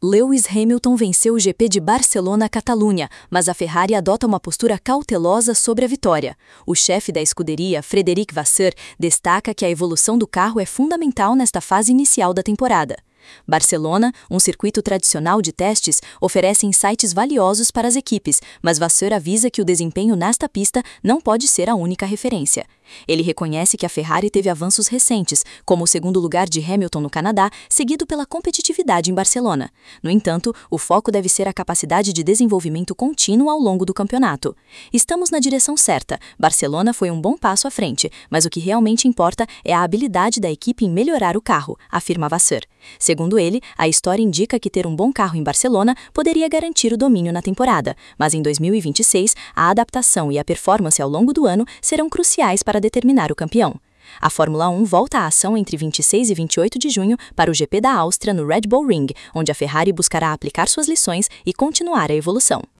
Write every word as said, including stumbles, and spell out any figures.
Lewis Hamilton venceu o G P de Barcelona-Catalunha, mas a Ferrari adota uma postura cautelosa sobre a vitória. O chefe da escuderia, Frederic Vasseur, destaca que a evolução do carro é fundamental nesta fase inicial da temporada. Barcelona, um circuito tradicional de testes, oferece insights valiosos para as equipes, mas Vasseur avisa que o desempenho nesta pista não pode ser a única referência. Ele reconhece que a Ferrari teve avanços recentes, como o segundo lugar de Hamilton no Canadá, seguido pela competitividade em Barcelona. No entanto, o foco deve ser a capacidade de desenvolvimento contínuo ao longo do campeonato. Estamos na direção certa, Barcelona foi um bom passo à frente, mas o que realmente importa é a habilidade da equipe em melhorar o carro, afirma Vasseur. Segundo ele, a história indica que ter um bom carro em Barcelona poderia garantir o domínio na temporada, mas em dois mil e vinte e seis, a adaptação e a performance ao longo do ano serão cruciais para determinar o campeão. A Fórmula um volta à ação entre vinte e seis e vinte e oito de junho para o G P da Áustria no Red Bull Ring, onde a Ferrari buscará aplicar suas lições e continuar a evolução.